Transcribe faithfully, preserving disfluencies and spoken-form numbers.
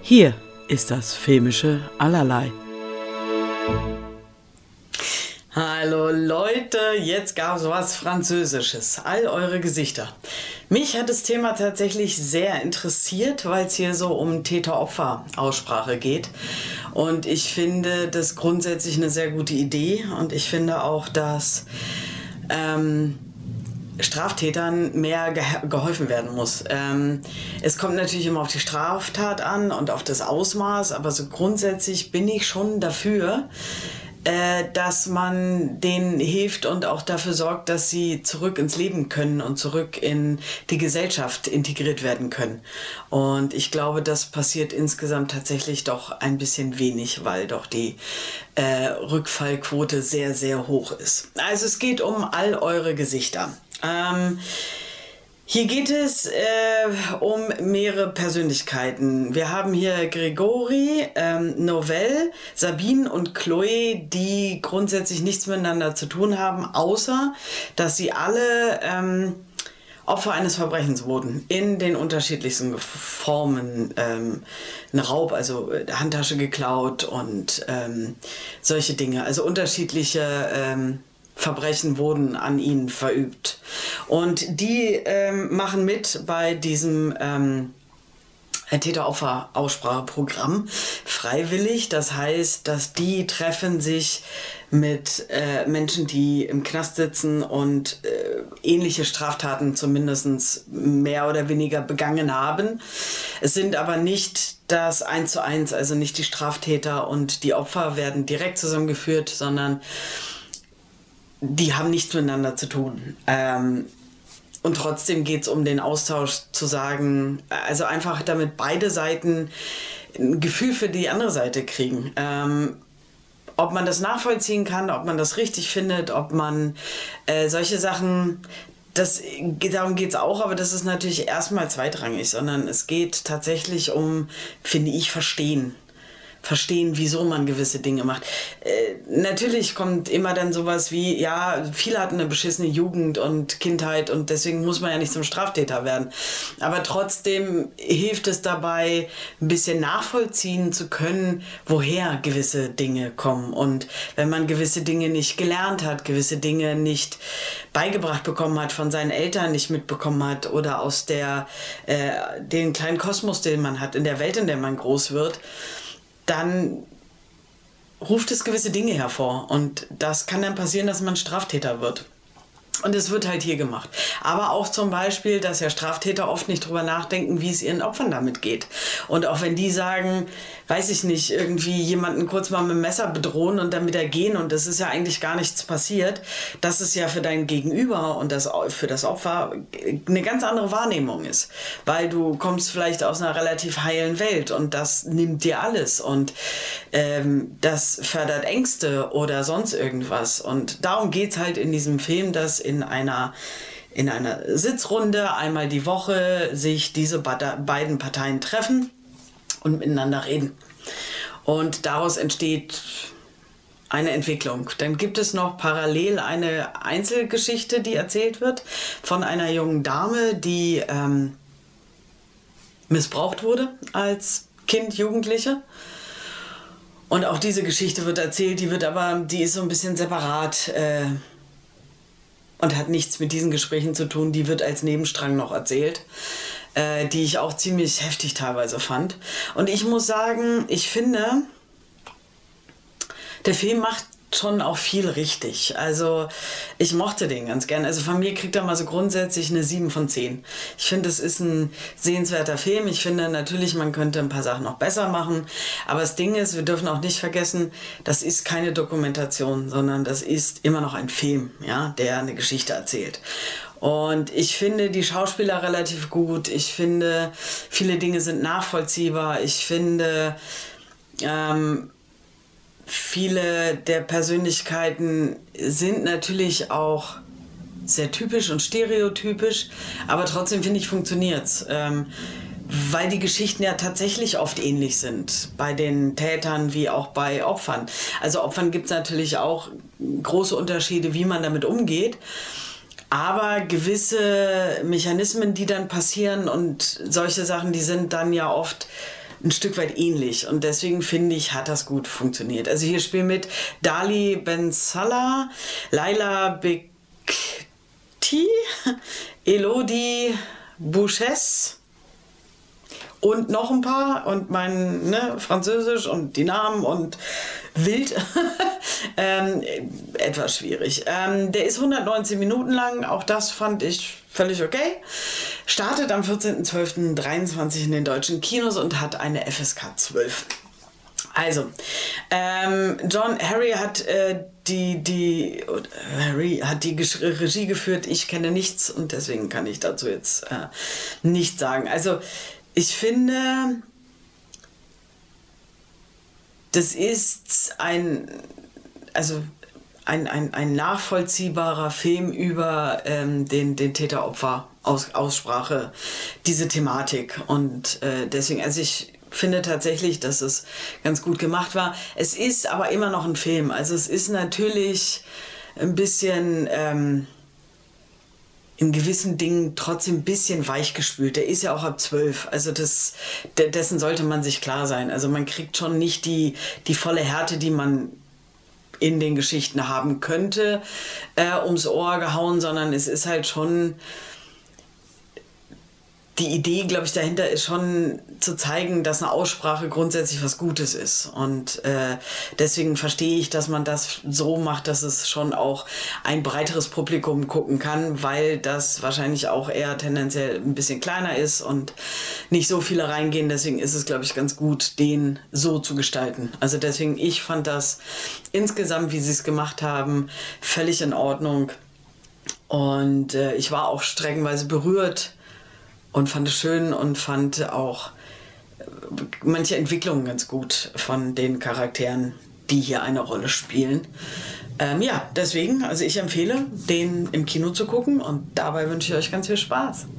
Hier ist das filmische Allerlei. Hallo Leute, jetzt gab es was Französisches. All eure Gesichter. Mich hat das Thema tatsächlich sehr interessiert, weil es hier so um Täter-Opfer-Aussprache geht. Und ich finde das grundsätzlich eine sehr gute Idee. Und ich finde auch, dass ähm, Straftätern mehr ge- geholfen werden muss. Ähm, es kommt natürlich immer auf die Straftat an und auf das Ausmaß, aber so grundsätzlich bin ich schon dafür, äh, dass man denen hilft und auch dafür sorgt, dass sie zurück ins Leben können und zurück in die Gesellschaft integriert werden können. Und ich glaube, das passiert insgesamt tatsächlich doch ein bisschen wenig, weil doch die äh, Rückfallquote sehr, sehr hoch ist. Also es geht um all eure Gesichter. Ähm, hier geht es äh, um mehrere Persönlichkeiten. Wir haben hier Gregory, ähm, Novelle, Sabine und Chloe, die grundsätzlich nichts miteinander zu tun haben, außer dass sie alle ähm, Opfer eines Verbrechens wurden, in den unterschiedlichsten Formen. Ähm, ein Raub, also Handtasche geklaut und ähm, solche Dinge, also unterschiedliche ähm, Verbrechen wurden an ihnen verübt. Und die ähm, machen mit bei diesem ähm, Täter-Opfer-Ausspracheprogramm freiwillig. Das heißt, dass die treffen sich mit äh, Menschen, die im Knast sitzen und äh, ähnliche Straftaten zumindest mehr oder weniger begangen haben. Es sind aber nicht das eins zu eins, also nicht die Straftäter und die Opfer werden direkt zusammengeführt, sondern die haben nichts miteinander zu tun. Ähm, und trotzdem geht es um den Austausch, zu sagen, also einfach damit beide Seiten ein Gefühl für die andere Seite kriegen. Ähm, ob man das nachvollziehen kann, ob man das richtig findet, ob man äh, solche Sachen, das, darum geht es auch, aber das ist natürlich erstmal zweitrangig, sondern es geht tatsächlich um, finde ich, Verstehen. Verstehen, wieso man gewisse Dinge macht. Äh, natürlich kommt immer dann sowas wie, ja, viele hatten eine beschissene Jugend und Kindheit und deswegen muss man ja nicht zum Straftäter werden. Aber trotzdem hilft es dabei, ein bisschen nachvollziehen zu können, woher gewisse Dinge kommen. Und wenn man gewisse Dinge nicht gelernt hat, gewisse Dinge nicht beigebracht bekommen hat, von seinen Eltern nicht mitbekommen hat oder aus der, äh, den kleinen Kosmos, den man hat, in der Welt, in der man groß wird, dann ruft es gewisse Dinge hervor. Und das kann dann passieren, dass man Straftäter wird. Und es wird halt hier gemacht. Aber auch zum Beispiel, dass ja Straftäter oft nicht drüber nachdenken, wie es ihren Opfern damit geht. Und auch wenn die sagen, weiß ich nicht, irgendwie jemanden kurz mal mit dem Messer bedrohen und dann wieder gehen und es ist ja eigentlich gar nichts passiert, dass es ja für dein Gegenüber und das, für das Opfer eine ganz andere Wahrnehmung ist. Weil du kommst vielleicht aus einer relativ heilen Welt und das nimmt dir alles und ähm, das fördert Ängste oder sonst irgendwas. Und darum geht es halt in diesem Film, dass in einer, in einer Sitzrunde einmal die Woche sich diese beiden Parteien treffen und miteinander reden. Und daraus entsteht eine Entwicklung. Dann gibt es noch parallel eine Einzelgeschichte, die erzählt wird von einer jungen Dame, die ähm, missbraucht wurde als Kind, Jugendliche. Und auch diese Geschichte wird erzählt, die wird aber, die ist so ein bisschen separat äh, und hat nichts mit diesen Gesprächen zu tun. Die wird als Nebenstrang noch erzählt, äh, die ich auch ziemlich heftig teilweise fand. Und ich muss sagen, ich finde, der Film macht schon auch viel richtig. Also ich mochte den ganz gern. Also von mir kriegt er mal so grundsätzlich eine sieben von zehn. Ich finde, es ist ein sehenswerter Film. Ich finde natürlich, man könnte ein paar Sachen noch besser machen. Aber das Ding ist, wir dürfen auch nicht vergessen, das ist keine Dokumentation, sondern das ist immer noch ein Film, ja, der eine Geschichte erzählt. Und ich finde die Schauspieler relativ gut. Ich finde, viele Dinge sind nachvollziehbar. Ich finde, ähm, viele der Persönlichkeiten sind natürlich auch sehr typisch und stereotypisch, aber trotzdem finde ich, funktioniert's. Ähm, weil die Geschichten ja tatsächlich oft ähnlich sind, bei den Tätern wie auch bei Opfern. Also Opfern gibt es natürlich auch große Unterschiede, wie man damit umgeht. Aber gewisse Mechanismen, die dann passieren und solche Sachen, die sind dann ja oft ein Stück weit ähnlich. Und deswegen finde ich, hat das gut funktioniert. Also hier spielen mit Dali Ben Salah, Laila Bekti, Elodie Bouches und noch ein paar und mein ne, Französisch und die Namen und wild. ähm, etwas schwierig. Ähm, der ist hundertneunzehn Minuten lang, auch das fand ich völlig okay. Startet am vierzehnten zwölften dreiundzwanzig in den deutschen Kinos und hat eine F S K zwölf. Also, ähm, John Harry hat äh, die, die, äh, Harry hat die Gesch- Regie geführt. Ich kenne nichts und deswegen kann ich dazu jetzt äh, nichts sagen. Also, ich finde, das ist ein, also ein, ein, ein nachvollziehbarer Film über ähm, den, den Täter-Opfer-Aussprache, diese Thematik. Und äh, deswegen, also ich finde tatsächlich, dass es ganz gut gemacht war. Es ist aber immer noch ein Film. Also es ist natürlich ein bisschen... Ähm, in gewissen Dingen trotzdem ein bisschen weichgespült. Der ist ja auch ab zwölf. Also das, dessen sollte man sich klar sein. Also man kriegt schon nicht die, die volle Härte, die man in den Geschichten haben könnte, äh, ums Ohr gehauen, sondern es ist halt schon... Die Idee, glaube ich, dahinter ist schon zu zeigen, dass eine Aussprache grundsätzlich was Gutes ist. Und äh, deswegen verstehe ich, dass man das so macht, dass es schon auch ein breiteres Publikum gucken kann, weil das wahrscheinlich auch eher tendenziell ein bisschen kleiner ist und nicht so viele reingehen. Deswegen ist es, glaube ich, ganz gut, den so zu gestalten. Also deswegen, ich fand das insgesamt, wie sie es gemacht haben, völlig in Ordnung. Und äh, ich war auch streckenweise berührt, und fand es schön und fand auch manche Entwicklungen ganz gut von den Charakteren, die hier eine Rolle spielen. Ähm, ja, deswegen, also ich empfehle, den im Kino zu gucken und dabei wünsche ich euch ganz viel Spaß.